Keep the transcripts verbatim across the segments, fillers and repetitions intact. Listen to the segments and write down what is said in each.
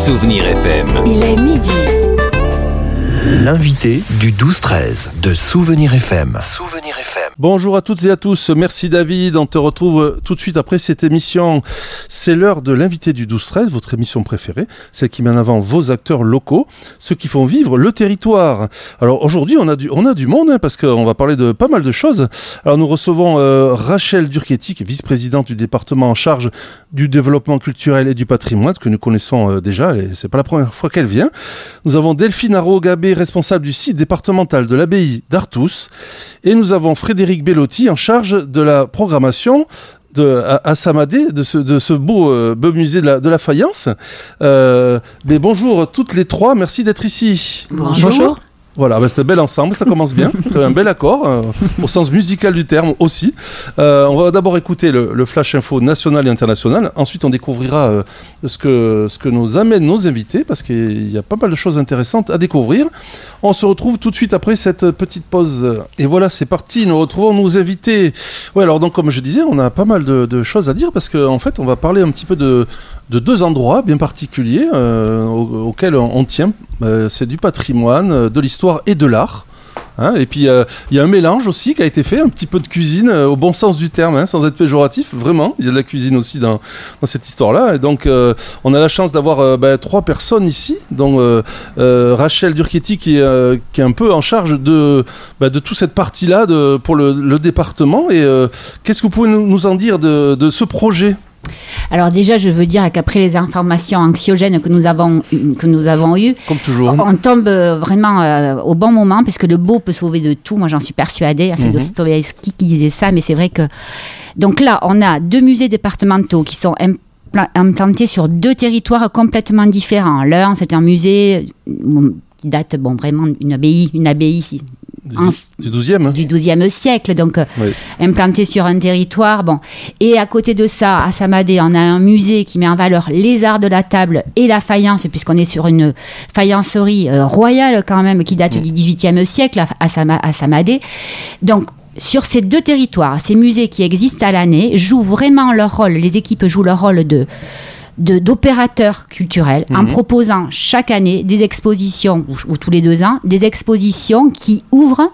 Souvenir F M. Il est midi. L'invité du douze treize de Souvenir F M. Souvenir F M. Bonjour à toutes et à tous, merci David, on te retrouve tout de suite après cette émission. C'est l'heure de l'invité du douze treize, votre émission préférée, celle qui met en avant vos acteurs locaux, ceux qui font vivre le territoire. Alors aujourd'hui on a du, on a du monde, hein, parce qu'on va parler de pas mal de choses. Alors nous recevons euh, Rachel Durketti, qui est vice-présidente du département en charge du développement culturel et du patrimoine, que nous connaissons euh, déjà, et c'est pas la première fois qu'elle vient. Nous avons Delphine Arro-Gabé, responsable du site départemental de l'abbaye d'Artous, et nous avons Frédéric Bellotti en charge de la programmation de, à, à Samadé, de ce, de ce beau, euh, beau musée de la, de la faïence. Euh, mais bonjour toutes les trois, merci d'être ici. Bonjour. Bonjour. Voilà, bah c'est un bel ensemble, ça commence bien, un bel accord, euh, au sens musical du terme aussi. Euh, on va d'abord écouter le, le Flash Info national et international, ensuite on découvrira euh, ce, que, ce que nous amènent nos invités, parce qu'il y a pas mal de choses intéressantes à découvrir. On se retrouve tout de suite après cette petite pause. Et voilà, c'est parti, nous retrouvons nos invités. Ouais, alors donc comme je disais, on a pas mal de, de choses à dire, parce qu'en en fait on va parler un petit peu de... de deux endroits bien particuliers euh, au, auxquels on, on tient. Euh, c'est du patrimoine, de l'histoire et de l'art. Hein, et puis il euh, y a un mélange aussi qui a été fait, un petit peu de cuisine euh, au bon sens du terme, hein, sans être péjoratif, vraiment. Il y a de la cuisine aussi dans, dans cette histoire-là. Et donc euh, on a la chance d'avoir euh, bah, trois personnes ici, dont euh, euh, Rachel Durketti qui est, euh, qui est un peu en charge de, bah, de toute cette partie-là de, pour le, le département. Et euh, qu'est-ce que vous pouvez nous, nous en dire de, de ce projet ? Alors déjà, je veux dire qu'après les informations anxiogènes que nous avons, que nous avons eues, comme toujours, on tombe vraiment euh, au bon moment, parce que le beau peut sauver de tout. Moi, j'en suis persuadée. C'est mm-hmm. Dostoïevski qui disait ça, mais c'est vrai que... Donc là, on a deux musées départementaux qui sont impl- implantés sur deux territoires complètement différents. L'un, c'est un musée qui date, bon, vraiment d'une abbaye, une abbaye ici. Du douzième. Du douzième siècle, donc oui. implanté sur un territoire. Bon. Et à côté de ça, à Samadé, on a un musée qui met en valeur les arts de la table et la faïence, puisqu'on est sur une faïencerie euh, royale quand même, qui date mmh. du dix-huitième siècle à, à, Sama, à Samadé. Donc, sur ces deux territoires, ces musées qui existent à l'année jouent vraiment leur rôle, les équipes jouent leur rôle de... De, d'opérateurs culturels mmh. en proposant chaque année des expositions, ou, ou tous les deux ans, des expositions qui ouvrent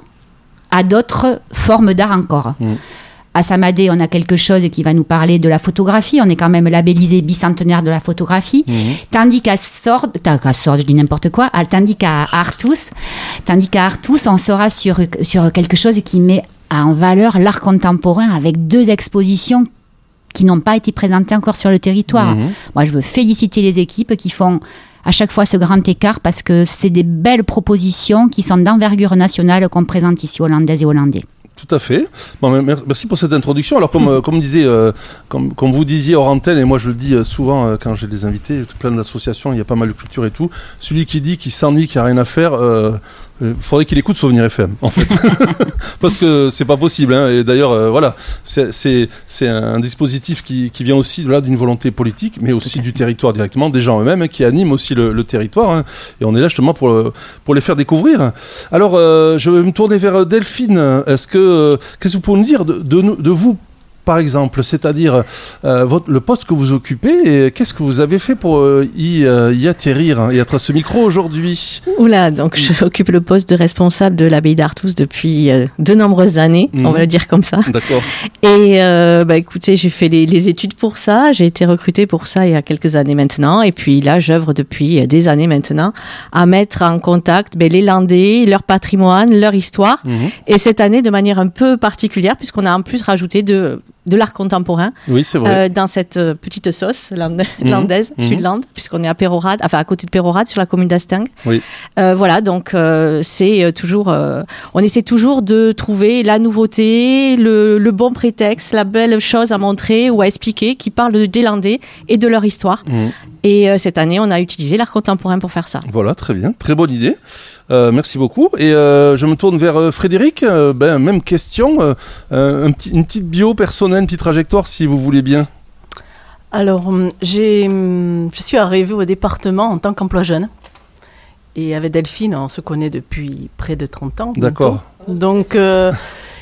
à d'autres formes d'art encore. Mmh. À Samadé, on a quelque chose qui va nous parler de la photographie. On est quand même labellisé bicentenaire de la photographie. Mmh. Tandis qu'à Sordes, qu'à Sordes, je dis n'importe quoi, tandis qu'à Artous, tandis qu'à Artous, on sera sur, sur quelque chose qui met en valeur l'art contemporain avec deux expositions qui n'ont pas été présentés encore sur le territoire. Mmh. Moi, je veux féliciter les équipes qui font à chaque fois ce grand écart, parce que c'est des belles propositions qui sont d'envergure nationale qu'on présente ici, Hollandaises et Hollandais. Tout à fait. Bon, merci pour cette introduction. Alors, comme, mmh. comme, disait, euh, comme, comme vous disiez hors antenne, et moi je le dis souvent euh, quand j'ai des invités, plein d'associations, il y a pas mal de culture et tout, celui qui dit qu'il s'ennuie, qu'il n'y a rien à faire, euh, il faudrait qu'il écoute Souvenir F M, en fait. Parce que c'est pas possible. Hein. Et d'ailleurs, euh, voilà, c'est, c'est, c'est un dispositif qui, qui vient aussi là, d'une volonté politique, mais aussi du territoire directement, des gens eux-mêmes, hein, qui animent aussi le, le territoire. Hein. Et on est là justement pour, pour les faire découvrir. Alors, euh, je vais me tourner vers Delphine. Est-ce que, euh, qu'est-ce que vous pouvez nous dire de, de, de vous, par exemple, c'est-à-dire euh, votre, le poste que vous occupez, et qu'est-ce que vous avez fait pour euh, y, euh, y atterrir hein, et être à ce micro aujourd'hui ? Oula, donc j'occupe le poste de responsable de l'abbaye d'Artous depuis euh, de nombreuses années, mmh. on va le dire comme ça. D'accord. Et euh, bah, écoutez, j'ai fait les, les études pour ça, j'ai été recrutée pour ça il y a quelques années maintenant, et puis là, j'œuvre depuis des années maintenant à mettre en contact ben, les Landais, leur patrimoine, leur histoire, mmh. et cette année de manière un peu particulière, puisqu'on a en plus rajouté de... de l'art contemporain oui, c'est vrai. Euh, dans cette euh, petite sauce lande- mmh. landaise, mmh. Sud-Lande, puisqu'on est à Pérorade, enfin à côté de Pérorade, sur la commune d'Astingue. Oui. Euh, voilà, donc euh, c'est euh, toujours, euh, on essaie toujours de trouver la nouveauté, le, le bon prétexte, la belle chose à montrer ou à expliquer qui parle des Landais et de leur histoire. Mmh. Et euh, cette année, on a utilisé l'art contemporain pour faire ça. Voilà, très bien, très bonne idée. Euh, merci beaucoup. Et euh, je me tourne vers euh, Frédéric. Euh, ben, même question. Euh, un petit, une petite bio personnelle, une petite trajectoire, si vous voulez bien. Alors, j'ai, je suis arrivée au département en tant qu'emploi jeune. Et avec Delphine, on se connaît depuis près de trente ans. D'accord. Bientôt. Donc, euh,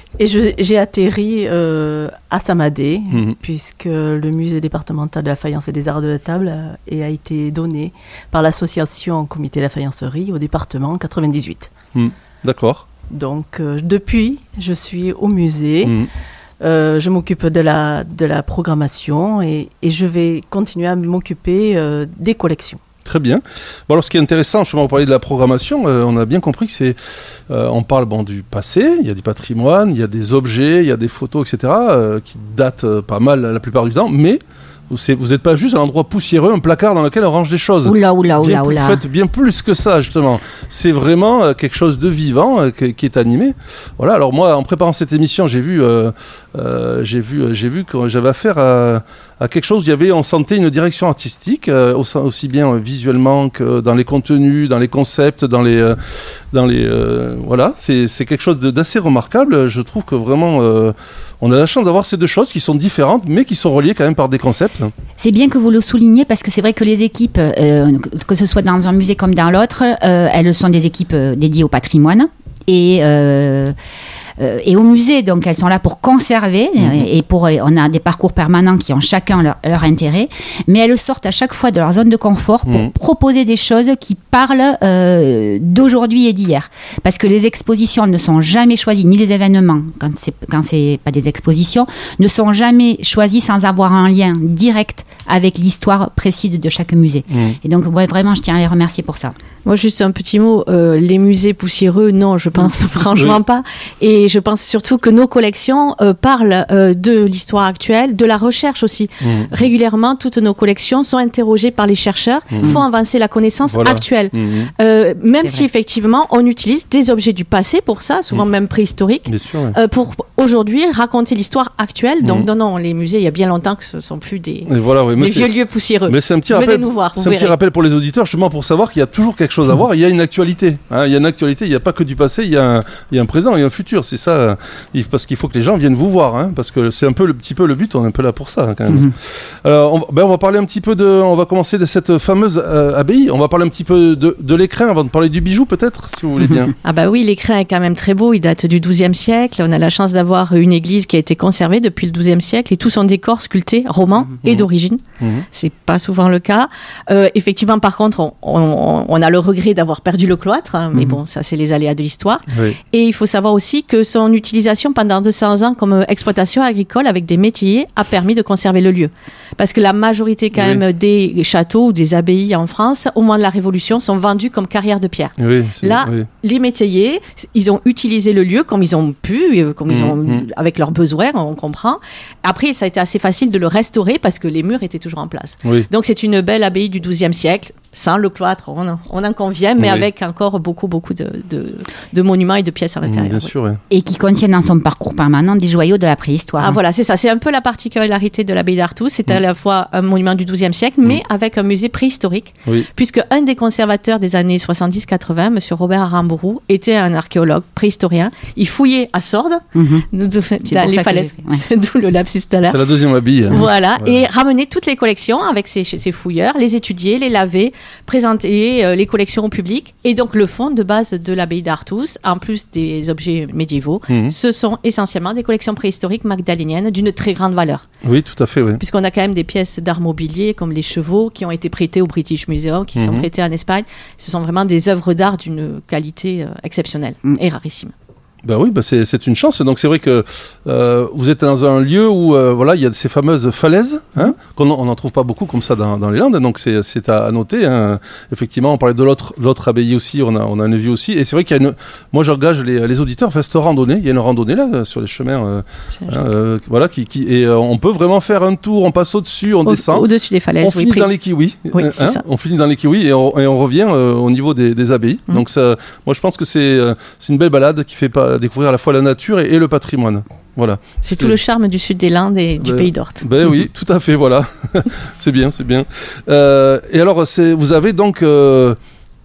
Et je, j'ai atterri euh, à Samadé, Mhm. puisque le musée départemental de la faïence et des arts de la table a, et a été donné par l'association Comité de la faïencerie au département en quatre-vingt-dix-huit. D'accord. Donc euh, depuis, je suis au musée. Mhm. Euh, je m'occupe de la, de la programmation et, et je vais continuer à m'occuper euh, des collections. Très bien. Bon, alors, ce qui est intéressant, justement, on parlait de la programmation, euh, on a bien compris que c'est, euh, on parle bon, du passé, il y a du patrimoine, il y a des objets, il y a des photos, et cetera, euh, qui datent euh, pas mal la plupart du temps, mais c'est, vous n'êtes pas juste à l'endroit poussiéreux, un placard dans lequel on range des choses. Oula, oula, Bien oula, plus- oula. Faites bien plus que ça, justement. C'est vraiment euh, quelque chose de vivant, euh, que- qui est animé. Voilà. Alors moi, en préparant cette émission, j'ai vu, euh, euh, j'ai vu, euh, j'ai vu que j'avais affaire à, à quelque chose. où Il y avait, on sentait une direction artistique, euh, aussi, aussi bien euh, visuellement que dans les contenus, dans les concepts, dans les, euh, dans les, euh, voilà. C'est, c'est quelque chose de- d'assez remarquable. Je trouve que vraiment, euh, on a la chance d'avoir ces deux choses qui sont différentes, mais qui sont reliées quand même par des concepts. C'est bien que vous le souligniez parce que c'est vrai que les équipes, euh, que ce soit dans un musée comme dans l'autre, euh, elles sont des équipes euh, dédiées au patrimoine et, euh, euh, et au musée. Donc elles sont là pour conserver Mhm. et, et pour, on a des parcours permanents qui ont chacun leur, leur intérêt, mais elles sortent à chaque fois de leur zone de confort pour Mhm. proposer des choses qui parlent euh, d'aujourd'hui et d'hier. Parce que les expositions ne sont jamais choisies, ni les événements, quand c'est, quand c'est pas des expositions, ne sont jamais choisis sans avoir un lien direct avec l'histoire précise de chaque musée. Mmh. Et donc, ouais, vraiment, je tiens à les remercier pour ça. Moi, juste un petit mot. Euh, les musées poussiéreux, non, je pense franchement Oui. pas. Et je pense surtout que nos collections euh, parlent euh, de l'histoire actuelle, de la recherche aussi. Mmh. Régulièrement, toutes nos collections sont interrogées par les chercheurs, Mhm. font avancer la connaissance Voilà. actuelle. Mmh. Euh, même C'est si vrai. effectivement, on utilise des objets du passé pour ça, souvent Mhm. même préhistoriques. Bien sûr. Ouais. euh, pour aujourd'hui raconter l'histoire actuelle. Donc Mhm. non, non, les musées, il y a bien longtemps que ce ne sont plus des, Et voilà, ouais, mais des c'est- vieux lieux poussiéreux. Mais c'est un petit Venez rappel. nous voir, vous C'est un petit verrez. rappel pour les auditeurs, justement pour savoir qu'il y a toujours quelque chose à voir. Il y a une actualité. hein. Il y a une actualité. Il n'y a pas que du passé. Il y a un, il y a un présent et un futur. C'est ça. euh, il- Parce qu'il faut que les gens viennent vous voir, hein, parce que c'est un peu le petit peu le but. On est un peu là pour ça, hein, quand même. Mhm. Alors, on, ben, on va parler un petit peu de. On va commencer de cette fameuse euh, abbaye. On va parler un petit peu de, de l'écrin avant de parler du bijou, peut-être, si vous voulez bien. Ah bah oui, l'écrin est quand même très beau, il date du douzième siècle. On a la chance d'avoir une église qui a été conservée depuis le douzième siècle et tout son décor sculpté roman et d'origine. Mhm. C'est pas souvent le cas. Euh, effectivement, par contre, on, on- on a le regret d'avoir perdu le cloître, hein, mais Mhm. bon, ça c'est les aléas de l'histoire. Oui. Et il faut savoir aussi que son utilisation pendant deux cents ans comme euh, exploitation agricole avec des métayers a permis de conserver le lieu. Parce que la majorité quand Oui. même des châteaux ou des abbayes en France, au moment de la Révolution, sont vendus comme carrières de pierre. Oui, c'est- Là, oui. Les métayers, ils ont utilisé le lieu comme ils ont pu, euh, comme ils Mhm, ont mhm. avec leurs besoins, on comprend. Après, ça a été assez facile de le restaurer parce que les murs étaient toujours en place. Oui. Donc c'est une belle abbaye du douzième siècle, sans le cloître, on en, on en convient, mais Oui. avec encore beaucoup, beaucoup de, de, de monuments et de pièces à Mhm, l'intérieur. Bien oui. sûr. Ouais. Et qui contiennent dans son parcours permanent des joyaux de la préhistoire. Ah voilà, c'est ça. C'est un peu la particularité de l'abbaye d'Artoux. C'est Mhm. à la fois un monument du douzième siècle, mais avec un musée préhistorique, Oui. puisque un des conservateurs des années soixante-dix quatre-vingts, M. Robert Aramburu, était un archéologue préhistorien. Il fouillait à Sordes, Mhm. de- de- C'est dans pour les ça que falaises, j'ai fait, d'où le lapsus tout à l'heure. C'est la deuxième abbaye. hein. Voilà, Ouais. et ramener toutes les collections avec ses, ses fouilleurs, les étudier, les laver, présenter euh, les collections au public. Et donc le fond de base de l'abbaye d'Artoux, en plus des objets médiévaux, Mhm. ce sont essentiellement des collections préhistoriques magdaléniennes d'une très grande valeur. Oui, tout à fait. Oui. Puisqu'on a quand même des pièces d'art mobilier comme les chevaux qui ont été prêtées au British Museum, qui sont Mhm. prêtées en Espagne. Ce sont vraiment des œuvres d'art d'une qualité euh, exceptionnelle Mhm. et rarissime. Bah oui, bah c'est, c'est une chance. Donc c'est vrai que euh, vous êtes dans un lieu où euh, voilà, il y a ces fameuses falaises, hein, qu'on on n'en trouve pas beaucoup comme ça dans, dans les Landes. Donc c'est, c'est à, à noter. Hein. Effectivement, on parlait de l'autre, l'autre abbaye aussi. On a, on a une vue aussi. Et c'est vrai qu'il y a une. Moi, j'engage les, les auditeurs vers cette randonnée. Il y a une randonnée là euh, sur les chemins, euh, C'est hein, euh, voilà, qui, qui et euh, on peut vraiment faire un tour. On passe au-dessus, on Au- descend. Au-dessus des falaises, On oui, finit près- dans les kiwis. Oui, hein, c'est ça. On finit dans les kiwis et on, et on revient euh, au niveau des, des abbayes. Mhm. Donc ça, moi, je pense que c'est, euh, c'est une belle balade qui fait pas découvrir à la fois la nature et, et le patrimoine. Voilà. C'est tout le charme du sud des Landes et du Ben, pays d'Orthe. Ben oui, tout à fait, voilà. C'est bien, c'est bien. Euh, et alors, c'est, vous avez donc euh,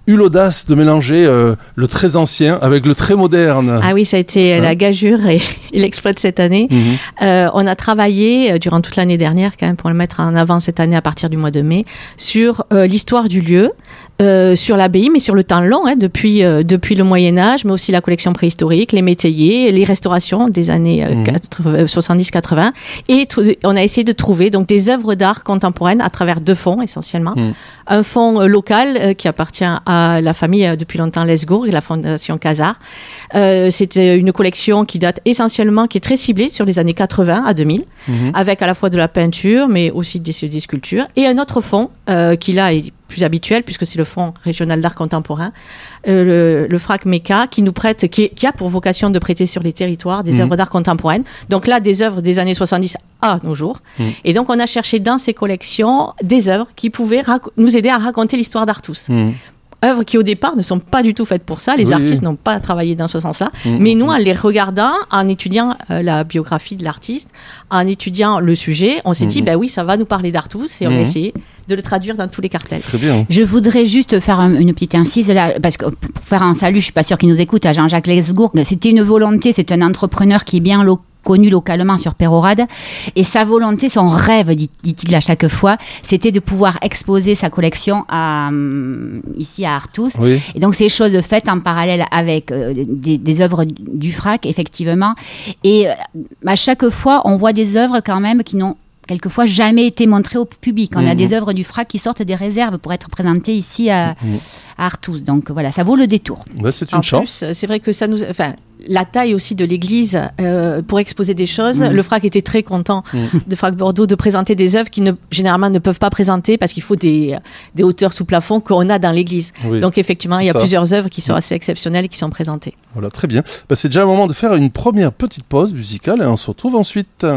eu l'audace de mélanger euh, le très ancien avec le très moderne. Ah oui, ça a été hein? la gageure et, et l'exploit de cette année. Mmh. Euh, on a travaillé euh, durant toute l'année dernière, quand même, pour le mettre en avant cette année à partir du mois de mai, sur euh, l'histoire du lieu, euh, sur l'abbaye, mais sur le temps long, hein, depuis, euh, depuis le Moyen-Âge, mais aussi la collection préhistorique, les métayers, les restaurations des années euh, mmh. soixante-dix quatre-vingts. Et t- on a essayé de trouver donc, des œuvres d'art contemporaines à travers deux fonds, essentiellement. Mmh. Un fonds euh, local euh, qui appartient à la famille euh, depuis longtemps Lesgourg et la fondation Casar. Euh, c'était une collection qui date essentiellement, qui est très ciblée sur les années quatre-vingts à deux mille, mmh. avec à la fois de la peinture, mais aussi des, des sculptures. Et un autre fonds euh, qui là est plus habituel, puisque c'est le Fonds régional d'art contemporain, euh, le, le F R A C MECA, qui nous prête, qui, qui a pour vocation de prêter sur les territoires des mmh. œuvres d'art contemporaines. Donc là, des œuvres des années soixante-dix à nos jours. Mmh. Et donc, on a cherché dans ces collections des œuvres qui pouvaient rac- nous aider à raconter l'histoire d'Artus. Mmh. Œuvres qui au départ ne sont pas du tout faites pour ça, les oui, artistes oui. n'ont pas travaillé dans ce sens-là, mmh, mais nous, mmh. en les regardant, en étudiant euh, la biographie de l'artiste, en étudiant le sujet, on s'est mmh. dit, ben oui, ça va nous parler d'Artus, et mmh. on a essayé de le traduire dans tous les cartels. Très bien. Je voudrais juste faire un, une petite incise là, parce que pour faire un salut, je suis pas sûre qu'il nous écoute, à Jean-Jacques Lesgourg, c'était une volonté, c'est un entrepreneur qui est bien local, connu localement sur Pérorade, et sa volonté, son rêve, dit, dit-il à chaque fois, c'était de pouvoir exposer sa collection à, um, ici à Artus. Oui. Et donc ces choses faites en parallèle avec euh, des, des œuvres du F R A C, effectivement. Et euh, à chaque fois, on voit des œuvres quand même qui n'ont quelquefois jamais été montrées au public. On mmh. a des œuvres du F R A C qui sortent des réserves pour être présentées ici à, mmh. à Artus. Donc voilà, ça vaut le détour. Bah, c'est une en chance. Plus, c'est vrai que ça nous... Enfin, la taille aussi de l'église euh, pour exposer des choses. Mmh. Le F R A C était très content mmh. de F R A C Bordeaux de présenter des œuvres qui ne, généralement ne peuvent pas présenter parce qu'il faut des, des hauteurs sous plafond qu'on a dans l'église. Oui. Donc effectivement, il y a ça. plusieurs œuvres qui sont mmh. assez exceptionnelles et qui sont présentées. Voilà, très bien. Bah, c'est déjà le moment de faire une première petite pause musicale et on se retrouve ensuite.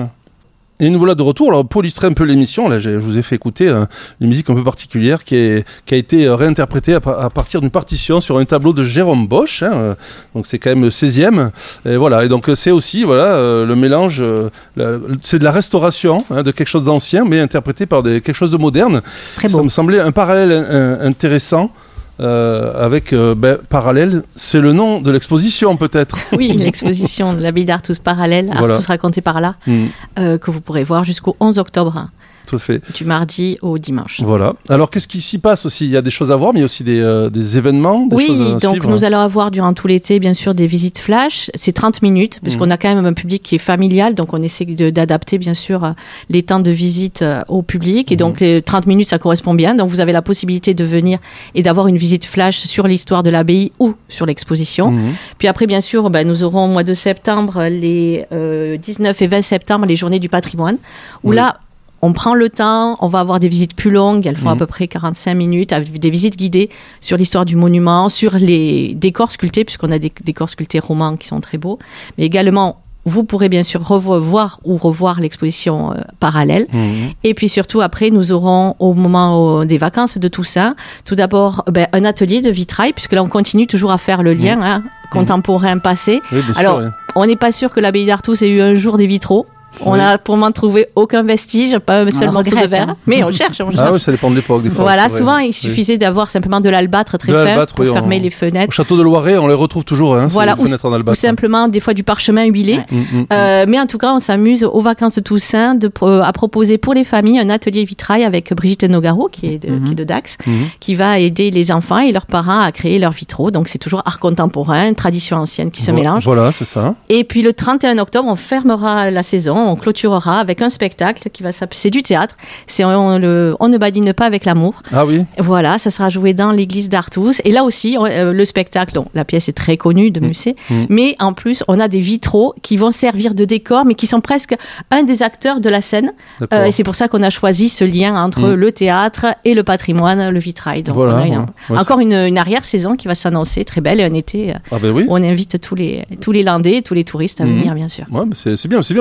Et nous voilà de retour. Alors, pour illustrer un peu l'émission, là, je vous ai fait écouter euh, une musique un peu particulière qui, est, qui a été euh, réinterprétée à, à partir d'une partition sur un tableau de Jérôme Bosch. Hein, euh, donc, c'est quand même le seizième. Et voilà. Et donc, c'est aussi voilà, euh, le mélange. Euh, la, c'est de la restauration hein, de quelque chose d'ancien, mais interprété par des, quelque chose de moderne. Très beau. Ça me semblait un parallèle un, intéressant. Euh, avec euh, ben, Parallèle, c'est le nom de l'exposition peut-être. Oui, l'exposition de l'abbaye d'Artus Parallèle, voilà. Artus raconté par là, mmh. euh, que vous pourrez voir jusqu'au onze octobre. Tout à fait. Du mardi au dimanche. Voilà. Alors, qu'est-ce qui s'y passe aussi ? Il y a des choses à voir, mais il y a aussi des, euh, des événements, des oui, choses à donc suivre. Nous allons avoir durant tout l'été, bien sûr, des visites flash. C'est trente minutes, puisqu'on mmh. a quand même un public qui est familial, donc on essaie de, d'adapter, bien sûr, les temps de visite au public. Et mmh. donc, les trente minutes, ça correspond bien. Donc, vous avez la possibilité de venir et d'avoir une visite flash sur l'histoire de l'abbaye ou sur l'exposition. Mmh. Puis après, bien sûr, ben, nous aurons au mois de septembre, les euh, dix-neuf et vingt septembre, les journées du patrimoine, où oui. là, on prend le temps, on va avoir des visites plus longues, elles font mmh. à peu près quarante-cinq minutes, avec des visites guidées sur l'histoire du monument, sur les décors sculptés, puisqu'on a des décors sculptés romans qui sont très beaux, mais également, vous pourrez bien sûr revoir ou revoir l'exposition euh, parallèle. Mmh. Et puis surtout, après, nous aurons au moment euh, des vacances de Toussaint, tout d'abord ben, un atelier de vitrail, puisque là, on continue toujours à faire le lien mmh. hein, contemporain-passé. Oui, Alors, sûr, oui. on n'est pas sûr que l'abbaye d'Artus ait eu un jour des vitraux. On n'a oui. pour le moment trouvé aucun vestige, pas un seul morceau de verre. Hein. Mais on cherche, on cherche. Ah oui, ça dépend de l'époque. Des fois, voilà, souvent il suffisait oui. d'avoir simplement de l'albâtre très de fin pour oui, fermer on... les fenêtres. Au château de Loiret, on les retrouve toujours, hein, voilà, ces fenêtres en albâtre. Ou simplement des fois du parchemin huilé. Ouais. Mmh, mmh, euh, mais en tout cas, on s'amuse aux vacances de Toussaint de, euh, à proposer pour les familles un atelier vitrail avec Brigitte Nogaro, qui est de, mmh. qui est de Dax, mmh. qui va aider les enfants et leurs parents à créer leurs vitraux. Donc c'est toujours art contemporain, tradition ancienne qui se voilà, mélange. Voilà, c'est ça. Et puis le trente et un octobre, on fermera la saison, on clôturera avec un spectacle qui va s'appeler, c'est du théâtre, c'est on, le, on ne badine pas avec l'amour. Ah oui. Voilà, ça sera joué dans l'église d'Artus. Et là aussi, euh, le spectacle, donc, la pièce est très connue de Musset, mmh. Mmh. mais en plus, on a des vitraux qui vont servir de décor, mais qui sont presque un des acteurs de la scène. Euh, et c'est pour ça qu'on a choisi ce lien entre mmh. le théâtre et le patrimoine, le vitrail. Donc voilà, on a une, ouais. Ouais, encore une, une arrière-saison qui va s'annoncer très belle et un été. Ah ben oui. On invite tous les tous les Landais, tous les touristes à mmh. venir, bien sûr. Ouais, mais c'est, c'est bien, c'est bien parce que je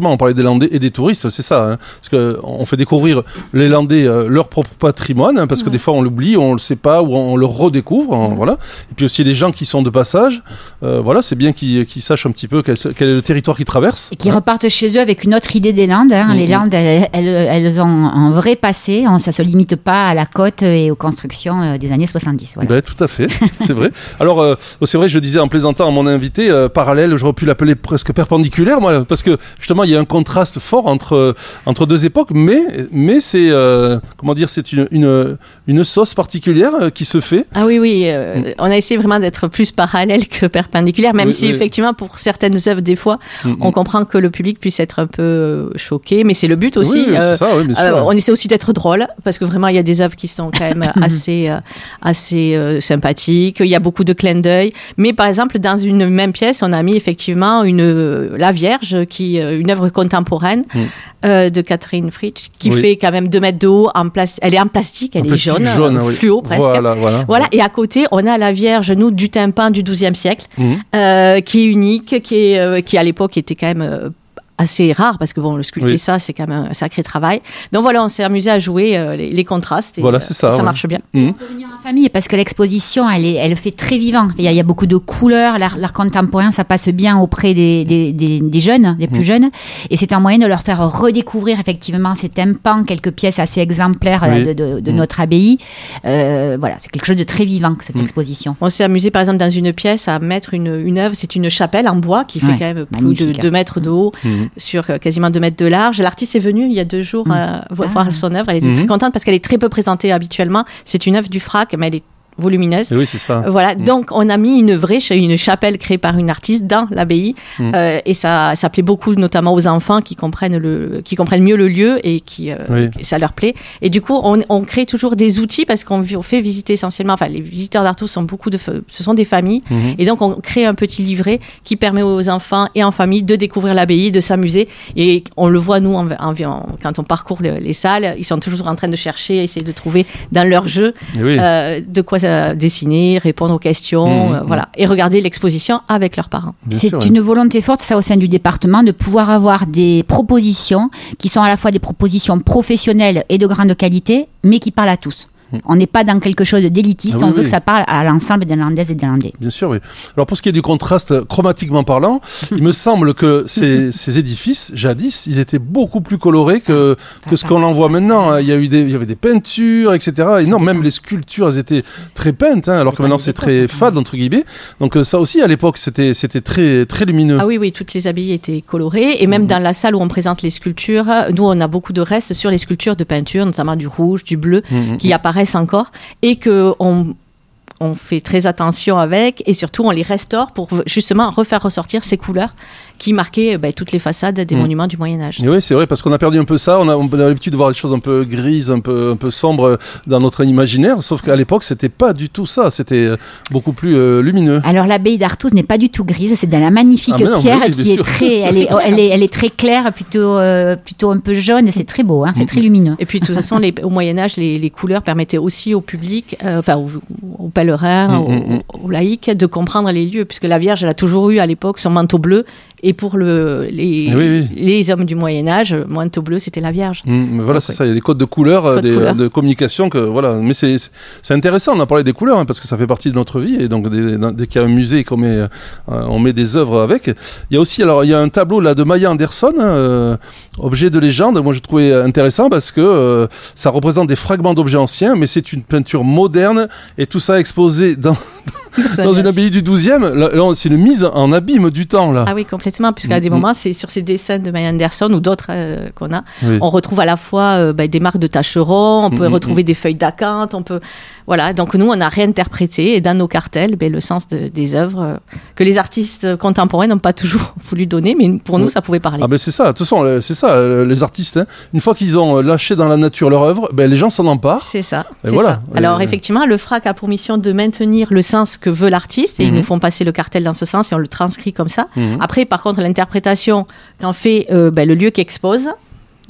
justement, on parlait des Landais et des touristes, c'est ça. Hein, parce qu'on fait découvrir les Landais euh, leur propre patrimoine, hein, parce ouais. que des fois on l'oublie, on le sait pas, ou on le redécouvre. Hein, voilà. Et puis aussi les gens qui sont de passage, euh, voilà, c'est bien qu'ils, qu'ils sachent un petit peu quel, quel est le territoire qu'ils traversent. Et qu'ils hein. repartent chez eux avec une autre idée des Landes. Hein. Mm-hmm. Les Landes, elles, elles, elles ont un vrai passé. Ça ne se limite pas à la côte et aux constructions des années soixante-dix. Voilà. Ben, tout à fait, c'est vrai. Alors, euh, c'est vrai, je disais en plaisantant à mon invité, euh, parallèle, j'aurais pu l'appeler presque perpendiculaire, moi, parce que justement, il y a un contraste fort entre, entre deux époques, mais, mais c'est, euh, comment dire, c'est une, une, une sauce particulière euh, qui se fait. Ah oui, oui, euh, mm. on a essayé vraiment d'être plus parallèle que perpendiculaire, même oui, si oui. effectivement, pour certaines œuvres, des fois, mm-hmm. on comprend que le public puisse être un peu choqué, mais c'est le but aussi. Oui, euh, c'est ça, oui, bien sûr. Euh, on essaie aussi d'être drôle, parce que vraiment, il y a des œuvres qui sont quand même assez, euh, assez euh, sympathiques. Il y a beaucoup de clins d'œil. Mais par exemple, dans une même pièce, on a mis effectivement une, euh, La Vierge, qui, euh, une œuvre contemporaine mm. euh, de Catherine Fritsch, qui oui. fait quand même deux mètres de haut. En plas- elle est en plastique, elle en est plastique jaune, jaune euh, oui. fluo presque. Voilà, voilà, voilà. Et à côté, on a La Vierge, nous, du tympan du douzième siècle, mm. euh, qui est unique, qui, est, euh, qui à l'époque était quand même... Euh, assez rare, parce que bon, le sculpter oui. ça, c'est quand même un sacré travail. Donc voilà, on s'est amusé à jouer euh, les, les contrastes et voilà, c'est ça, euh, ça ouais. marche bien. Mmh. On peut venir en famille parce que l'exposition, elle, est, elle fait très vivant. Il y a, il y a beaucoup de couleurs, l'art, l'art contemporain, ça passe bien auprès des, des, des, des jeunes, des plus mmh. jeunes, et c'est un moyen de leur faire redécouvrir effectivement ces tympans, quelques pièces assez exemplaires oui. de, de, de mmh. notre abbaye. Euh, voilà, c'est quelque chose de très vivant, cette mmh. exposition. On s'est amusé par exemple dans une pièce à mettre une, une œuvre, c'est une chapelle en bois qui fait ouais, quand même plus de deux mètres de haut mmh. sur quasiment deux mètres de large. L'artiste est venue il y a deux jours mmh. euh, voir ah. son œuvre. Elle était mmh. très contente parce qu'elle est très peu présentée habituellement. C'est une œuvre du Frac, mais elle est volumineuse. Et oui, c'est ça. Voilà. Mmh. Donc, on a mis une vraie, une chapelle créée par une artiste dans l'abbaye. Mmh. Euh, et ça, ça plaît beaucoup, notamment aux enfants qui comprennent le, qui comprennent mieux le lieu et qui, euh, oui. et ça leur plaît. Et du coup, on, on crée toujours des outils parce qu'on fait visiter essentiellement, enfin, les visiteurs d'Artus sont beaucoup de, ce sont des familles. Mmh. Et donc, on crée un petit livret qui permet aux enfants et en famille de découvrir l'abbaye, de s'amuser. Et on le voit, nous, en, en, quand on parcourt le, les salles, ils sont toujours en train de chercher, essayer de trouver dans leur jeu oui. euh, de quoi ça, dessiner, répondre aux questions, mmh, euh, voilà, et regarder l'exposition avec leurs parents. Bien c'est sûr, une oui. volonté forte, ça, au sein du département, de pouvoir avoir des propositions qui sont à la fois des propositions professionnelles et de grande qualité, mais qui parlent à tous. On n'est pas dans quelque chose d'élitiste, ah oui, on veut oui. que ça parle à l'ensemble des Landaises et des Landais. Bien sûr, oui. Alors pour ce qui est du contraste, chromatiquement parlant, il me semble que ces, ces édifices, jadis, ils étaient beaucoup plus colorés que, ah, que ce qu'on en voit maintenant. Il y, a eu des, il y avait des peintures, et cetera. Et non, même les sculptures, elles étaient très peintes, hein, alors que maintenant c'est très fade, entre guillemets. Donc ça aussi, à l'époque, c'était, c'était très, très lumineux. Ah oui, oui, toutes les abbayes étaient colorées. Et même mmh. dans la salle où on présente les sculptures, nous, on a beaucoup de restes sur les sculptures de peinture, notamment du rouge, du bleu, mmh. qui apparaissent encore et que on, on fait très attention avec et surtout on les restaure pour justement refaire ressortir ces couleurs qui marquaient bah, toutes les façades des mmh. monuments du Moyen-Âge. Et oui, c'est vrai, parce qu'on a perdu un peu ça. On a, on a l'habitude de voir des choses un peu grises, un peu, un peu sombres dans notre imaginaire, sauf qu'à l'époque, c'était pas du tout ça. C'était beaucoup plus euh, lumineux. Alors, l'abbaye d'Artus n'est pas du tout grise. C'est de la magnifique ah, non, pierre oui, qui est sûr. très, elle est, elle est, elle est très claire, plutôt, euh, plutôt un peu jaune. C'est très beau, hein, c'est mmh. très lumineux. Et puis, de toute façon, les, au Moyen-Âge, les, les couleurs permettaient aussi au public, euh, enfin, aux, aux pèlerins, mmh, aux, mmh. aux laïcs, de comprendre les lieux, puisque la Vierge, elle a toujours eu à l'époque son manteau bleu. Et pour le, les, oui, oui. les hommes du Moyen-Âge, manteau bleu, c'était la Vierge. Mmh, voilà, donc, c'est oui. ça. Il y a des codes de couleurs, codes des, couleurs. de communication. Que, voilà. Mais c'est, c'est intéressant, on a parlé des couleurs, hein, parce que ça fait partie de notre vie. Et donc, dès, dès qu'il y a un musée et qu'on met, euh, on met des œuvres avec. Il y a aussi, alors, il y a un tableau là, de Maya Anderson, euh, objet de légende. Moi, je trouvais intéressant parce que euh, ça représente des fragments d'objets anciens, mais c'est une peinture moderne et tout ça exposé dans, dans une abbaye du douzième. Là, là, c'est une mise en abîme du temps, là. Ah oui, complètement. Puisqu'à des moments, c'est sur ces dessins de Maya Anderson ou d'autres euh, qu'on a, oui. on retrouve à la fois euh, bah, des marques de tâcherons, on peut mmh, retrouver mmh. des feuilles d'acanthe, on peut... Voilà, donc nous, on a réinterprété, et dans nos cartels, bah, le sens de, des œuvres euh, que les artistes contemporains n'ont pas toujours voulu donner, mais pour nous, oui. ça pouvait parler. Ah ben c'est ça, de toute façon, c'est ça, les artistes, hein, une fois qu'ils ont lâché dans la nature leur œuvre, ben, les gens s'en emparent. C'est ça, et c'est voilà. ça. Alors et... effectivement, le Frac a pour mission de maintenir le sens que veut l'artiste, et mmh. ils nous font passer le cartel dans ce sens, et on le transcrit comme ça. Mmh. Après, par contre, l'interprétation qu'en fait euh, ben, le lieu qui expose,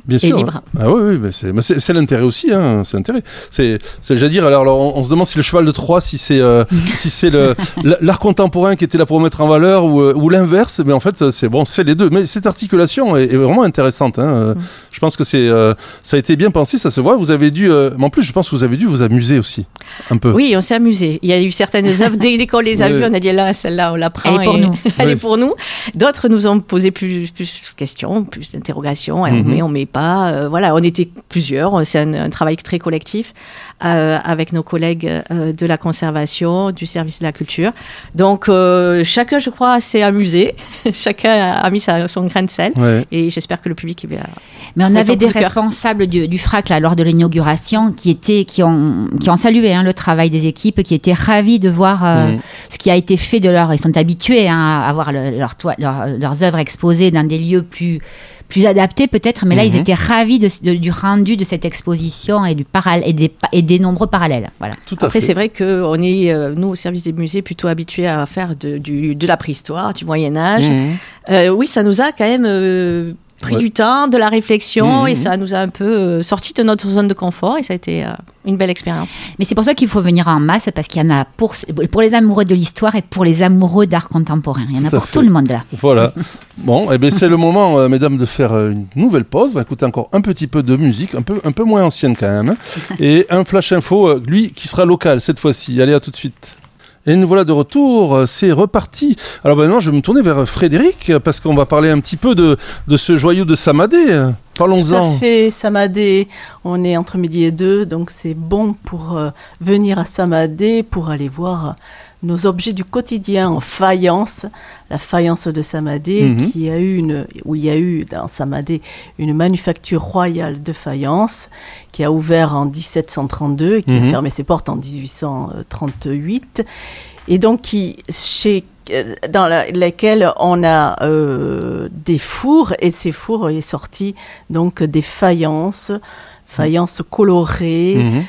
Bien et sûr. libre. Ah oui, oui, mais c'est, mais c'est, c'est l'intérêt aussi, hein, c'est l'intérêt. C'est, c'est, j'allais dire, alors, alors on, on se demande si le cheval de Troie, si c'est, euh, si c'est le, l'art contemporain qui était là pour mettre en valeur ou, ou l'inverse, mais en fait, c'est bon, c'est les deux. Mais cette articulation est, est vraiment intéressante. Hein. Mm. Je pense que c'est, euh, ça a été bien pensé, ça se voit. Vous avez dû, euh, mais en plus, je pense que vous avez dû vous amuser aussi, un peu. Oui, on s'est amusé. Il y a eu certaines œuvres, dès, dès qu'on les a oui. vues, on a dit là, celle-là, on la prend. Elle est pour nous. Elle oui. est pour nous. D'autres nous ont posé plus, plus de questions, plus d'interrogations. Mm-hmm. On met, on met pas. Euh, voilà, on était plusieurs. C'est un, un travail très collectif euh, avec nos collègues euh, de la conservation, du service de la culture. Donc, euh, chacun, je crois, s'est amusé. Chacun a mis sa, son grain de sel. Ouais. Et j'espère que le public va. Mais on avait des responsables du, du F R A C là, lors de l'inauguration qui, étaient, qui, ont, qui ont salué hein, le travail des équipes, qui étaient ravis de voir euh, mmh. ce qui a été fait de leur... Ils sont habitués hein, à voir le, leur toi, leur, leurs œuvres exposées dans des lieux plus... plus adaptés peut-être, mais là, mmh. ils étaient ravis de, de, du rendu de cette exposition et, du paral- et, des, et des nombreux parallèles. Voilà. Tout à Après, fait. c'est vrai qu'on est, euh, nous, au service des musées, plutôt habitués à faire de, du, de la préhistoire, du Moyen-Âge. Mmh. Euh, oui, ça nous a quand même euh, pris ouais. du temps, de la réflexion, mmh. et ça nous a un peu euh, sorti de notre zone de confort, et ça a été euh, une belle expérience. Mais c'est pour ça qu'il faut venir en masse, parce qu'il y en a pour, pour les amoureux de l'histoire et pour les amoureux d'art contemporain. Il y en a tout pour fait. Tout le monde là. Voilà. Bon, eh bien, c'est le moment, euh, mesdames, de faire euh, une nouvelle pause. On va écouter encore un petit peu de musique, un peu, un peu moins ancienne quand même. Hein. Et un flash info, euh, lui, qui sera local cette fois-ci. Allez, à tout de suite. Et nous voilà de retour, c'est reparti. Alors ben, maintenant, je vais me tourner vers Frédéric, parce qu'on va parler un petit peu de, de ce joyau de Samadé. Parlons-en. Tout à fait, Samadé, on est entre midi et deux, donc c'est bon pour euh, venir à Samadé, pour aller voir nos objets du quotidien en faïence, la faïence de Samadé, mm-hmm. qui a eu une, où il y a eu dans Samadé une manufacture royale de faïence qui a ouvert en dix-sept cent trente-deux et qui mm-hmm. a fermé ses portes en dix-huit cent trente-huit, et donc qui, chez, dans la, lesquels on a euh, des fours, et de ces fours est sorti donc des faïences, faïences colorées, mm-hmm.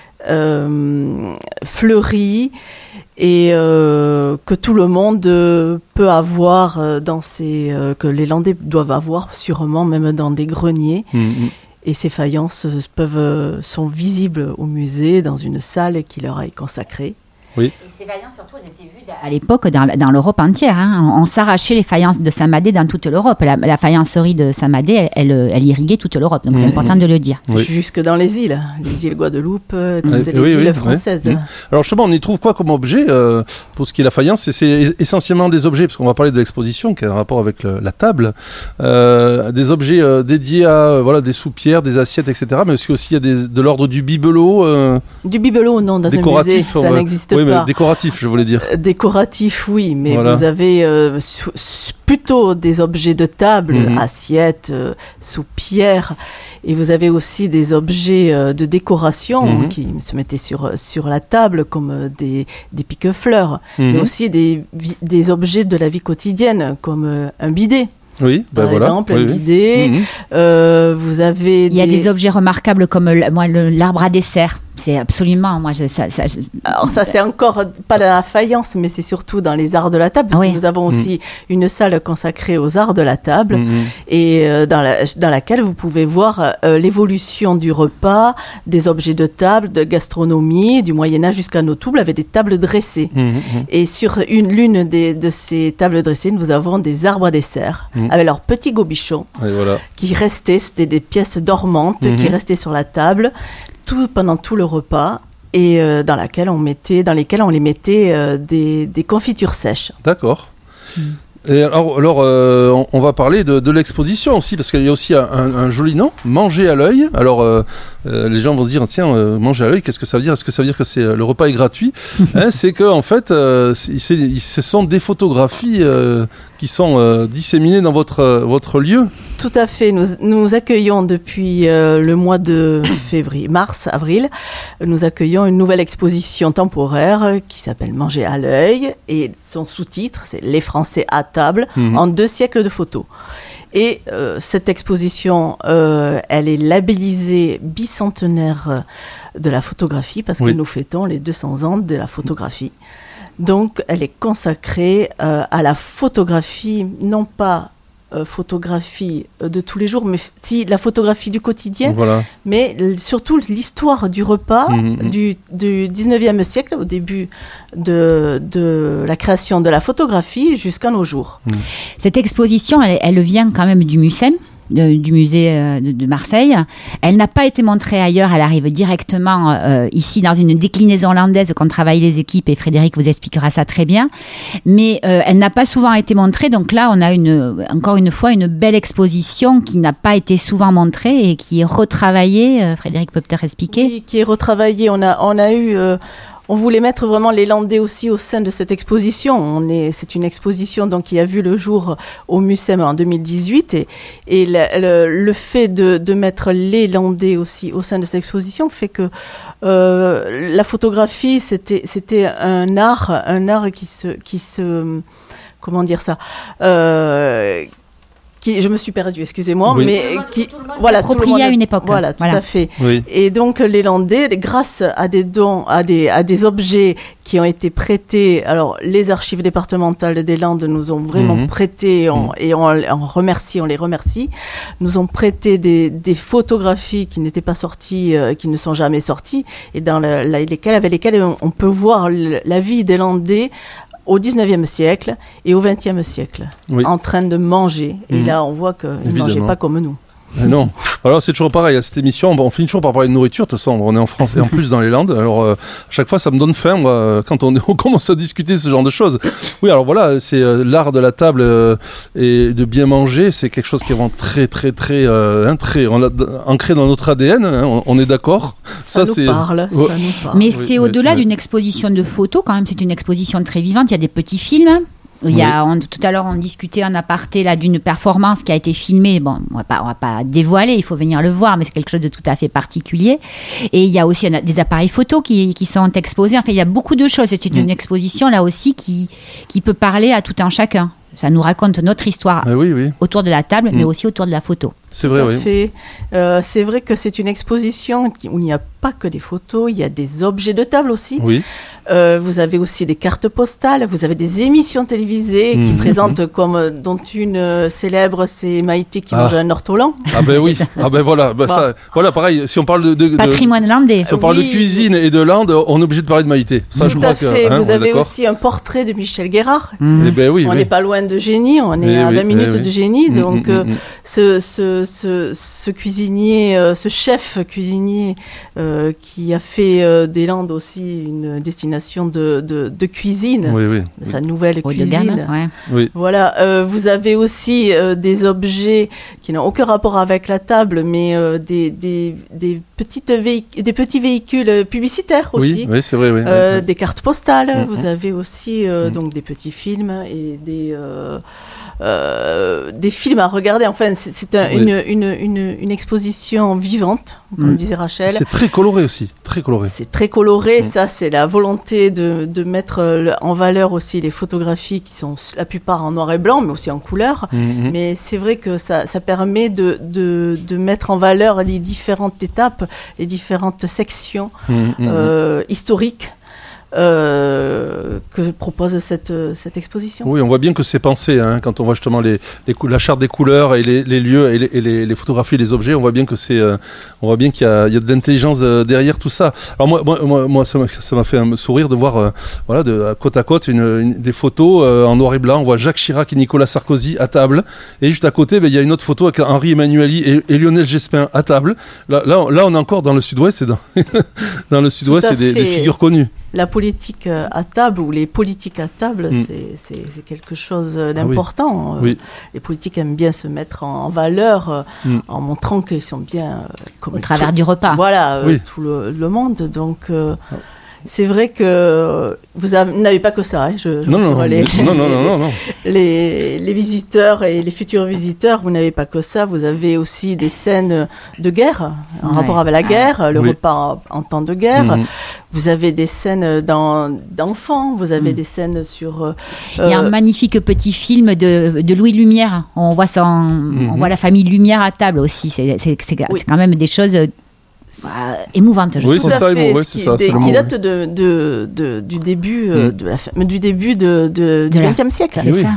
euh, fleuries, et euh, que tout le monde euh, peut avoir euh, dans ces euh, que les Landais doivent avoir sûrement même dans des greniers. Mmh. Et ces faïences peuvent euh, sont visibles au musée dans une salle qui leur est consacrée. Oui. Et ces faïences, surtout, elles étaient vues à l'époque dans, dans l'Europe entière. Hein. On, on s'arrachait les faïences de Samadé dans toute l'Europe. La, la faïencerie de Samadé, elle, elle, elle irriguait toute l'Europe. Donc, mmh. c'est important de le dire. Oui. Jusque dans les îles. Les îles Guadeloupe, toutes oui. les oui, îles oui, françaises. Oui. Alors, justement, on y trouve quoi comme objet euh, pour ce qui est la faïence? Et c'est essentiellement des objets, parce qu'on va parler de l'exposition qui a un rapport avec le, la table. Euh, des objets euh, dédiés à euh, voilà, des soupières, des assiettes, et cetera. Mais aussi, aussi il y a des, de l'ordre du bibelot. Euh, du bibelot, non, dans un musée, ça va... n'existe oui, pas. Mais décoratif, je voulais dire. Euh, décoratif, oui, mais voilà. Vous avez euh, sou- plutôt des objets de table, mmh. assiettes, euh, soupières, et vous avez aussi des objets euh, de décoration mmh. qui se mettaient sur, sur la table, comme euh, des, des pique-fleurs, mmh. mais aussi des, des objets de la vie quotidienne, comme euh, un bidet. Oui, ben par voilà. exemple, oui, un oui. bidet. Mmh. Euh, vous avez. Il y a des, des objets remarquables comme le, moi, le, l'arbre à dessert. C'est absolument, moi, je, ça, ça je... Alors ça, c'est encore pas dans la faïence, mais c'est surtout dans les arts de la table, parce oui. que nous avons aussi mmh. une salle consacrée aux arts de la table, mmh. et euh, dans, la, dans laquelle vous pouvez voir euh, l'évolution du repas, des objets de table, de gastronomie, du Moyen-Âge jusqu'à nos tables, avec des tables dressées. Mmh. Et sur une, l'une des, de ces tables dressées, nous avons des arbres à dessert, mmh. avec leurs petits gobichons, voilà. qui restaient, c'était des pièces dormantes, mmh. qui restaient sur la table, tout, pendant tout le repas, et euh, dans, laquelle on mettait, dans lesquelles on les mettait euh, des, des confitures sèches. D'accord. Mm. Et alors, alors euh, on, on va parler de, de l'exposition aussi, parce qu'il y a aussi un, un, un joli nom, Manger à l'œil. Alors, euh, euh, les gens vont se dire, tiens, euh, manger à l'œil, qu'est-ce que ça veut dire? Est-ce que ça veut dire que c'est, le repas est gratuit? hein, C'est que en fait, euh, c'est, c'est, ce sont des photographies euh, qui sont euh, disséminées dans votre, euh, votre lieu. Tout à fait. Nous, nous accueillons depuis euh, le mois de février, mars, avril, nous accueillons une nouvelle exposition temporaire qui s'appelle Manger à l'œil, et son sous-titre, c'est Les Français à table, mmh. en deux siècles de photos. Et euh, cette exposition, euh, elle est labellisée bicentenaire de la photographie, parce oui. que nous fêtons les deux cents ans de la photographie. Donc, elle est consacrée euh, à la photographie, non pas euh, photographie euh, de tous les jours, mais f- si la photographie du quotidien, Voilà. mais l- surtout l'histoire du repas Mhm. du, du dix-neuvième siècle, au début de, de la création de la photographie jusqu'à nos jours. Cette exposition, elle, elle vient quand même du MUSEM, de- du musée euh, de, de Marseille. Elle n'a pas été montrée ailleurs, elle arrive directement euh, ici dans une déclinaison hollandaise qu'ont travaillé les équipes et Frédéric vous expliquera ça très bien. Mais euh, elle n'a pas souvent été montrée, donc là on a une, encore une fois une belle exposition qui n'a pas été souvent montrée et qui est retravaillée. Euh, Frédéric peut peut-être expliquer. Oui, qui est retravaillé. On a, on a eu, euh, on voulait mettre vraiment les Landais aussi au sein de cette exposition. On est, c'est une exposition donc qui a vu le jour au MUSEM en deux mille dix-huit et, et le, le, le fait de, de mettre les Landais aussi au sein de cette exposition fait que euh, la photographie c'était, c'était un art, un art qui se, qui se, comment dire ça. Euh, Qui, je me suis perdue, excusez-moi, Oui. mais qui, voilà, tout le Approprié monde- à une époque. Voilà, tout Voilà. à fait. Oui. Et donc les Landais, grâce à des dons, à des, à des objets qui ont été prêtés, alors les archives départementales des Landes nous ont vraiment Mhm. prêté, on- Mhm. et on, on remercie, on les remercie, nous ont prêté des, des photographies qui n'étaient pas sorties, euh, qui ne sont jamais sorties, et dans la, la- lesquelles, avec lesquelles on, on peut voir le- la vie des Landais au dix-neuvième siècle et au vingtième siècle, Oui. en train de manger. Et Mhm. là, on voit qu'ils ne Évidemment. mangeaient pas comme nous. Mais non. Alors c'est toujours pareil à cette émission. On finit toujours par parler de nourriture. De toute façon, on est en France et en plus dans les Landes. Alors euh, à chaque fois, ça me donne faim moi, quand on, on commence à discuter ce genre de choses. Oui, alors voilà, c'est euh, l'art de la table euh, et de bien manger. C'est quelque chose qui est vraiment très, très, très, euh, hein, très on l'a d- ancré dans notre A D N. Hein, on, on est d'accord. Ça, Ça, nous c'est- parle, Ouais. ça nous parle. Mais Oui, c'est oui, au-delà oui. d'une exposition de photos, quand même, c'est une exposition très vivante. Il y a des petits films. Il y a, on- tout à l'heure, on discutait en aparté là, d'une performance qui a été filmée. Bon, on va pas, on va pas dévoiler, il faut venir le voir, mais c'est quelque chose de tout à fait particulier. Et il y a aussi un- des appareils photos qui, qui sont exposés. Enfin, il y a beaucoup de choses. C'est une, Mm. une exposition, là aussi, qui, qui peut parler à tout un chacun. Ça nous raconte notre histoire Ah oui, oui, autour de la table, Mm. mais aussi autour de la photo. c'est Tout vrai, à oui. fait. Euh, c'est vrai que c'est une exposition qui- où il n'y a pas que des photos, il y a des objets de table aussi. Oui, Euh, vous avez aussi des cartes postales, vous avez des émissions télévisées qui Mhm. présentent comme, euh, dont une euh, célèbre, c'est Maïté qui Ah. mange un ortolan. ah ben oui, C'est ça. ah ben voilà, bah, Bon. ça, voilà pareil. Si on parle de, de, de- Patrimoine landais. si on parle Oui. de cuisine et de Landes, on est obligé de parler de Maïté. Ça, je Tout crois à que fait. hein, vous on est avez d'accord. aussi un portrait de Michel Guérard. Mm. Eh ben oui, On oui. n'est pas loin de Génie, on est Eh à oui, vingt eh minutes oui. de Génie. Mm, Donc, mm, euh, mm, mm. ce, ce, ce, ce cuisinier, euh, ce chef cuisinier euh, qui a fait euh, des Landes aussi une destination de, de, de cuisine, Oui, oui. de sa nouvelle Haut de cuisine. gamme, ouais. Oui. Voilà, euh, vous avez aussi euh, des objets qui n'ont aucun rapport avec la table, mais euh, des, des, des, petites véhic- des petits véhicules publicitaires aussi. Oui, oui, c'est vrai, oui. Euh, oui, oui. des cartes postales, Mhm. vous avez aussi euh, Mhm. donc des petits films et des euh, euh, des films à regarder. Enfin, c'est, c'est un- Oui. une, une, une, une exposition vivante, comme Mhm. disait Rachel. C'est très coloré aussi, très coloré. C'est très coloré, Mhm. ça c'est la volonté de, de mettre euh, le- en valeur aussi les photographies qui sont la plupart en noir et blanc, mais aussi en couleur. Mhm. Mais c'est vrai que ça, ça permet de, de, de mettre en valeur les différentes étapes, les différentes sections Mhm, mhm. euh, historiques euh, que propose cette, cette exposition. Oui, on voit bien que c'est pensé, hein, quand on voit justement les, les cou- la charte des couleurs et les, les lieux et, les, et les, les photographies, les objets, on voit bien que c'est, euh, on voit bien qu'il y a, il y a de l'intelligence euh, derrière tout ça. Alors moi, moi, moi, moi, ça m'a, ça m'a fait un sourire de voir, euh, voilà, de à côte à côte, une, une- des photos euh, en noir et blanc. On voit Jacques Chirac et Nicolas Sarkozy à table, et juste à côté, ben, il y a une autre photo avec Henri Emmanuelli et, et Lionel Jospin à table. Là, là, on- là, on est encore dans le Sud-Ouest, et dans, dans le Sud-Ouest, Tout à c'est des, des fait. figures connues. La politique euh, à table ou les politiques à table, Mm. c'est, c'est, c'est quelque chose euh, d'important. Euh, Oui. Les politiques aiment bien se mettre en, en valeur euh, Mm. en montrant qu'ils sont bien euh, comme Au travers tout- du repas. Voilà, euh, Oui. tout le, le monde. Donc, euh, c'est vrai que euh, vous avez- n'avez pas que ça. Hein, je, je Non, vous non, assure, les, mais- non, non, non, non, non. les, les visiteurs et les futurs visiteurs, vous n'avez pas que ça. Vous avez aussi des scènes de guerre, en Ouais. rapport avec la Ah. guerre, le Oui. repas en, en temps de guerre. Mhm. Vous avez des scènes dans, d'enfants, vous avez Mm. des scènes sur... euh, Il y a un euh, magnifique petit film de, de Louis Lumière. On voit, son, Mhm. on voit la famille Lumière à table aussi. C'est, c'est, c'est, Oui. c'est quand même des choses euh, bah, émouvantes, je Oui, trouve. c'est tout à ça, fait, Emo, ouais, ce c'est qui, ça, des- c'est le qui mot, date de, de, de- du début, euh, Mm. de la fin- du début de, de- De du la- vingtième siècle. C'est Oui. ça.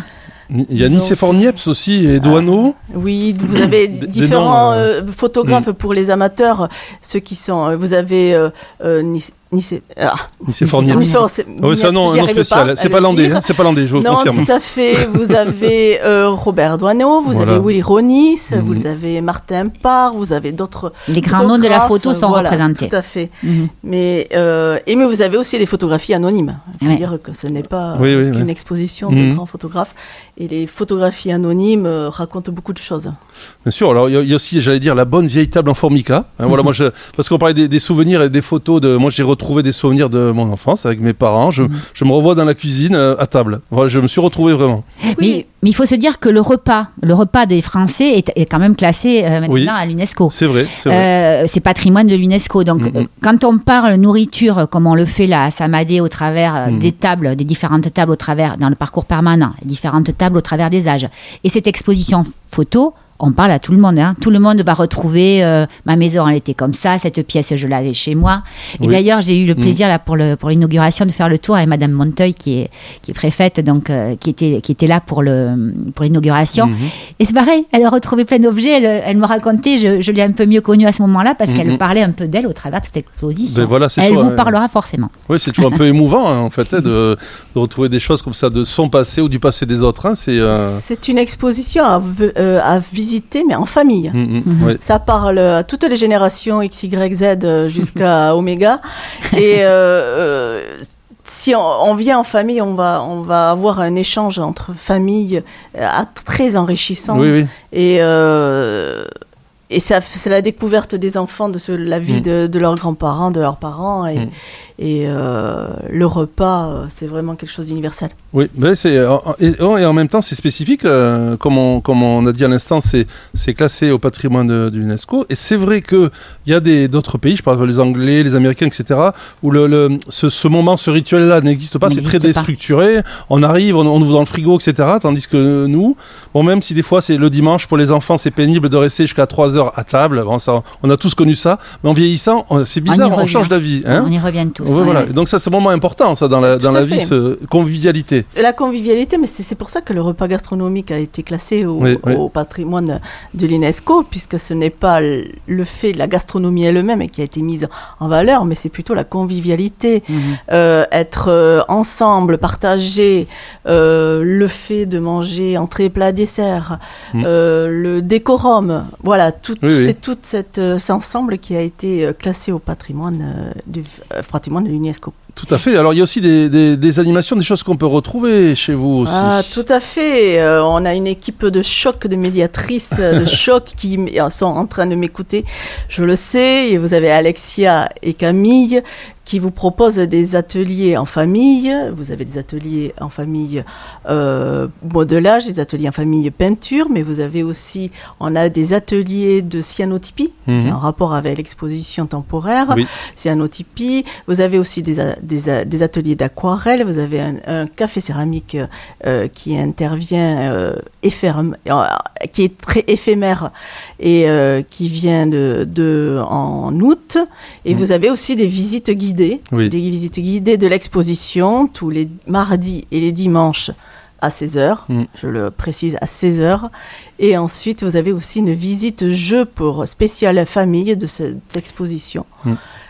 Il y a Nicéphore Niepce aussi et Doisneau. Ah, oui, vous avez Des différents noms, euh... euh, photographes mmh. pour les amateurs, ceux qui sont. Vous avez euh, euh, Nice, Nice, ah, Nicéphore Niepce. Oui, c'est un nom, un nom spécial. C'est pas landais, hein, c'est pas landais, je vous le confirme. Non, tout à fait. Vous avez euh, Robert Doisneau, vous voilà. avez Willy Ronis, mmh. vous avez Martin Parr, vous avez d'autres. Les grands noms de la photo sont voilà, représentés. Tout à fait. Mmh. Mais euh, et mais vous avez aussi les photographies anonymes. Je veux ouais. dire que ce n'est pas oui, oui, qu'une oui. exposition de mmh. grands photographes. Et les photographies anonymes euh, racontent beaucoup de choses. Bien sûr. Alors il y, y a aussi, j'allais dire, la bonne vieille table en formica. Hein, mmh. Voilà, moi, je, parce qu'on parlait des, des souvenirs et des photos de. Moi, j'ai retrouvé des souvenirs de mon enfance avec mes parents. Je, mmh. je me revois dans la cuisine euh, à table. Voilà, je me suis retrouvé vraiment. Oui. Mais, mais il faut se dire que le repas, le repas des Français est, est quand même classé euh, maintenant oui. à l'UNESCO. C'est vrai. C'est, vrai. Euh, c'est patrimoine de l'UNESCO. Donc, mmh. euh, quand on parle nourriture, comme on le fait là à Samadé, au travers mmh. des tables, des différentes tables au travers dans le parcours permanent, différentes tables au travers des âges. Et cette exposition photo, on parle à tout le monde. Hein. Tout le monde va retrouver euh, ma maison, elle était comme ça, cette pièce, je l'avais chez moi. Et oui. d'ailleurs, j'ai eu le plaisir mmh. là, pour, le, pour l'inauguration de faire le tour avec Madame Monteuil, qui est, qui est préfète, donc, euh, qui, était, qui était là pour, le, pour l'inauguration. Mmh. Et c'est pareil, elle a retrouvé plein d'objets. Elle, elle me racontait, je, je l'ai un peu mieux connue à ce moment-là, parce mmh. qu'elle parlait un peu d'elle au travers de cette exposition. Ben voilà, c'est elle toujours, vous euh... parlera forcément. Oui, c'est toujours un peu émouvant, hein, en fait, hein, de, de retrouver des choses comme ça de son passé ou du passé des autres. Hein, c'est, euh... c'est une exposition à, euh, à visiter, mais en famille. Mmh, mmh, mmh. Ça parle à toutes les générations X, Y, Z jusqu'à Oméga. Et euh, euh, si on, on vient en famille, on va, on va avoir un échange entre familles euh, très enrichissant. Oui, oui. Et, euh, et ça, c'est la découverte des enfants de ce, la vie mmh. de, de leurs grands-parents, de leurs parents. Et, mmh. et euh, le repas, c'est vraiment quelque chose d'universel. Oui, mais c'est, et, et en même temps, c'est spécifique. Euh, comme, on, comme on a dit à l'instant, c'est, c'est classé au patrimoine de, de l'UNESCO. Et c'est vrai qu'il y a des, d'autres pays, je parle les Anglais, les Américains, et cetera, où le, le, ce, ce moment, ce rituel-là n'existe pas. N'existe c'est très pas. déstructuré. On arrive, on, on ouvre dans le frigo, et cetera. Tandis que nous, bon, même si des fois, c'est le dimanche, pour les enfants, c'est pénible de rester jusqu'à trois heures à table. Bon, ça, on a tous connu ça. Mais en vieillissant, on, c'est bizarre, on, on change d'avis. Hein. On y revient tous. Ouais, ouais, voilà. ouais. Donc ça, c'est un moment important, ça, dans la, dans la vie, ce, convivialité. La convivialité, mais c'est, c'est pour ça que le repas gastronomique a été classé au, oui, oui. au patrimoine de l'UNESCO, puisque ce n'est pas le fait de la gastronomie elle-même qui a été mise en valeur, mais c'est plutôt la convivialité, mmh. euh, être euh, ensemble, partager, euh, le fait de manger entrée, plat, dessert, mmh. euh, le décorum, voilà, tout, oui, c'est oui. tout cette, cet ensemble qui a été classé au patrimoine euh, du euh, patrimoine de l'UNESCO. Tout à fait. Alors, il y a aussi des, des, des animations, des choses qu'on peut retrouver chez vous aussi. Ah, tout à fait. Euh, on a une équipe de choc, de médiatrices de choc qui sont en train de m'écouter. Je le sais. Et vous avez Alexia et Camille qui vous proposent des ateliers en famille. Vous avez des ateliers en famille euh, modelage, des ateliers en famille peinture, mais vous avez aussi, on a des ateliers de cyanotypie, mmh. qui est en rapport avec l'exposition temporaire, oui. cyanotypie. Vous avez aussi des, des, des ateliers d'aquarelle. Vous avez un, un café céramique euh, qui intervient, euh, éphémère, euh, qui est très éphémère et euh, qui vient de, de en août. Et mmh. vous avez aussi des visites guidées. Oui. Des visites guidées de l'exposition tous les mardis et les dimanches à seize heures, mm. je le précise, à seize heures. Et ensuite, vous avez aussi une visite jeu pour spéciale famille de cette exposition mm.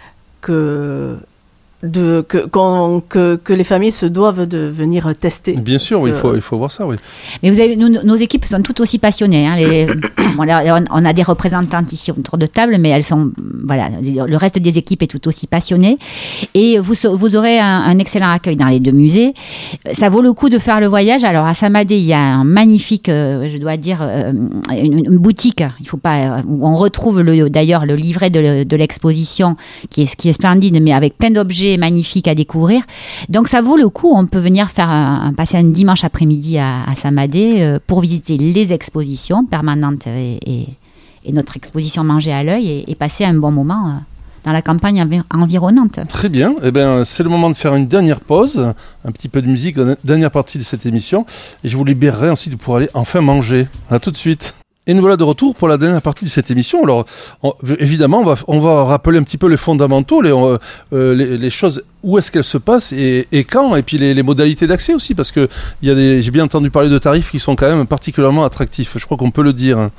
que, de, que, que, que les familles se doivent de venir tester. Bien sûr, oui, il, faut, il faut voir ça, oui. Mais vous avez, nous, nos équipes sont toutes aussi passionnées. Hein, les, on, a, on a des représentantes ici autour de table, mais elles sont, voilà, le reste des équipes est tout aussi passionné. Et vous, vous aurez un, un excellent accueil dans les deux musées. Ça vaut le coup de faire le voyage. Alors, à Samadé, il y a un magnifique, euh, je dois dire, euh, une, une boutique, il faut pas, où on retrouve le, d'ailleurs le livret de, de l'exposition qui est, qui est splendide, mais avec plein d'objets magnifique à découvrir. Donc ça vaut le coup, on peut venir faire un, passer un dimanche après-midi à, à Samadé euh, pour visiter les expositions permanentes et, et, et notre exposition Manger à l'œil et, et passer un bon moment euh, dans la campagne env- environnante. Très bien, eh bien, c'est le moment de faire une dernière pause, un petit peu de musique, dernière partie de cette émission, et je vous libérerai ensuite pour aller enfin manger. À tout de suite. Et nous voilà de retour pour la dernière partie de cette émission. Alors, on, évidemment, on va, on va rappeler un petit peu les fondamentaux, les, euh, les, les choses, où est-ce qu'elles se passent et, et quand, et puis les, les modalités d'accès aussi, parce que il y a des, j'ai bien entendu parler de tarifs qui sont quand même particulièrement attractifs. Je crois qu'on peut le dire. Hein.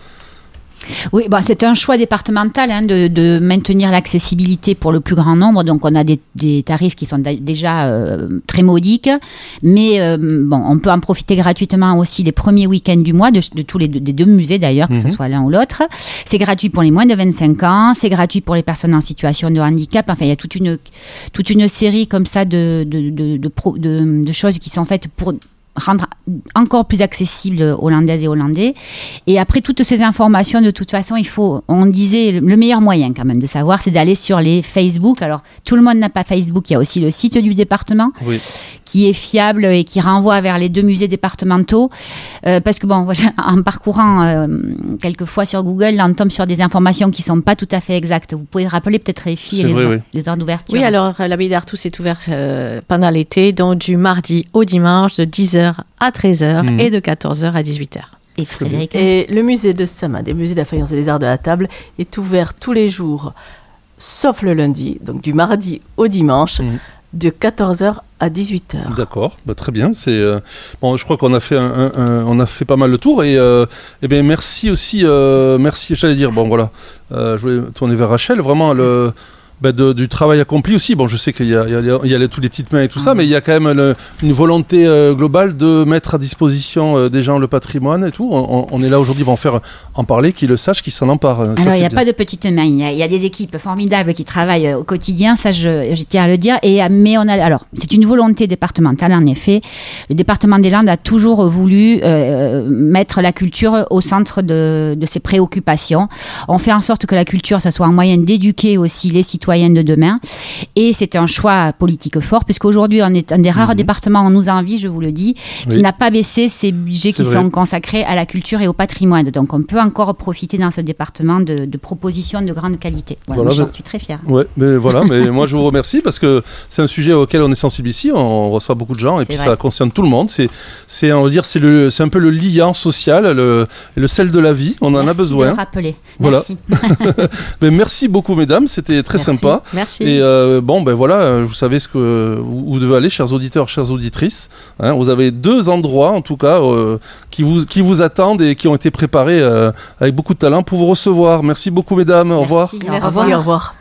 Oui, bon, c'est un choix départemental hein, de, de maintenir l'accessibilité pour le plus grand nombre. Donc, on a des, des tarifs qui sont déjà euh, très modiques. Mais euh, bon, on peut en profiter gratuitement aussi les premiers week-ends du mois, de, de tous les deux, des deux musées d'ailleurs, que mm-hmm. ce soit l'un ou l'autre. C'est gratuit pour les moins de vingt-cinq ans. C'est gratuit pour les personnes en situation de handicap. Enfin, il y a toute une, toute une série comme ça de, de, de, de, pro, de, de choses qui sont faites pour rendre encore plus accessible hollandaises et hollandais. Et après toutes ces informations, de toute façon, il faut, on disait, le meilleur moyen quand même de savoir, c'est d'aller sur les Facebook. Alors, tout le monde n'a pas Facebook, il y a aussi le site du département, oui. qui est fiable et qui renvoie vers les deux musées départementaux. Euh, parce que bon, en parcourant euh, quelquefois sur Google, là, on tombe sur des informations qui ne sont pas tout à fait exactes. Vous pouvez rappeler peut-être les filles et les, vrai, heures, oui. les heures d'ouverture. Oui, alors l'abbaye d'Artus est ouverte euh, pendant l'été, donc du mardi au dimanche, de dix heures à treize heures mmh. et de quatorze heures à dix-huit heures. Et Frédéric. Et le musée de Saint-Madé, le musée de la faïence et des arts de la table, est ouvert tous les jours, sauf le lundi, donc du mardi au dimanche, mmh. de quatorze heures à dix-huit heures. D'accord, bah, très bien. C'est euh, bon, je crois qu'on a fait un, un, un, on a fait pas mal le tour et euh, eh bien merci aussi, euh, merci. J'allais dire bon voilà, euh, je voulais tourner vers Rachel. Vraiment le Bah de, du travail accompli aussi. Bon, je sais qu'il y a, il y a, il y a les, tous les petites mains et tout mmh. ça, mais il y a quand même le, une volonté euh, globale de mettre à disposition euh, des gens le patrimoine et tout. On, on est là aujourd'hui pour en faire en parler, qu'ils le sachent, qu'ils s'en emparent. Alors, ça, il n'y a bien. pas de petites mains. Il y, a, il y a des équipes formidables qui travaillent au quotidien, ça, je, je tiens à le dire. Et, mais on a, alors, c'est une volonté départementale, en effet. Le département des Landes a toujours voulu euh, mettre la culture au centre de, de ses préoccupations. On fait en sorte que la culture, ça soit un moyen d'éduquer aussi les citoyens de demain. Et c'est un choix politique fort, puisqu'aujourd'hui, on est un des rares mmh. départements, on nous a envie, je vous le dis, qui oui. n'a pas baissé ses budgets c'est qui vrai. sont consacrés à la culture et au patrimoine. Donc, on peut encore profiter dans ce département de, de propositions de grande qualité. Voilà, voilà, j'en mais... suis très fière. Ouais, mais voilà, mais moi, je vous remercie parce que c'est un sujet auquel on est sensible ici. On reçoit beaucoup de gens et c'est puis vrai. ça concerne tout le monde. C'est, c'est, on va dire, c'est, le, c'est un peu le liant social, le, le sel de la vie. On en merci a besoin. Merci de le rappeler. Voilà. Merci. mais merci beaucoup, mesdames. C'était très merci. sympa. Merci. Et euh, bon, ben voilà, vous savez ce que vous, vous devez aller, chers auditeurs, chères auditrices. Hein, vous avez deux endroits, en tout cas, euh, qui, vous, qui vous attendent et qui ont été préparés euh, avec beaucoup de talent pour vous recevoir. Merci beaucoup, mesdames. Au revoir. Merci, Merci, au revoir. Au revoir.